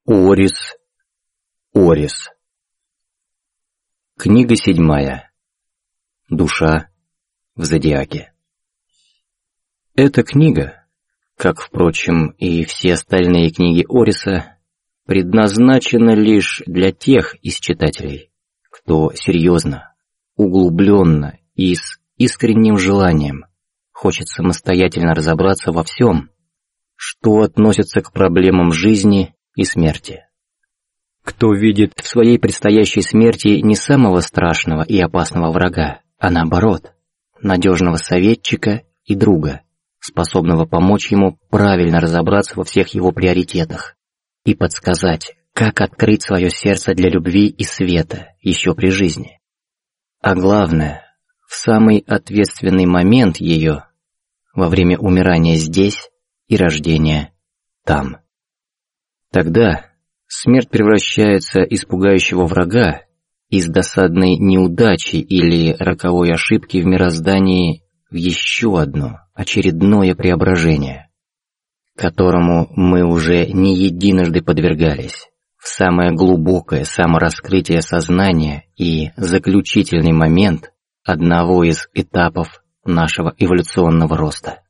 Орис. Книга 7. Душа в зодиаке. Эта книга, как, впрочем, и все остальные книги Ориса, предназначена лишь для тех из читателей, кто серьезно, углубленно и с искренним желанием хочет самостоятельно разобраться во всем, что относится к проблемам жизни и смерти. Кто видит в своей предстоящей смерти не самого страшного и опасного врага, а наоборот, надежного советчика и друга, способного помочь ему правильно разобраться во всех его приоритетах и подсказать, как открыть свое сердце для любви и света еще при жизни. А главное, в самый ответственный момент ее, во время умирания здесь и рождения там. Тогда смерть превращается из пугающего врага, из досадной неудачи или роковой ошибки в мироздании в еще одно очередное преображение, которому мы уже не единожды подвергались, в самое глубокое самораскрытие сознания и заключительный момент одного из этапов нашего эволюционного роста.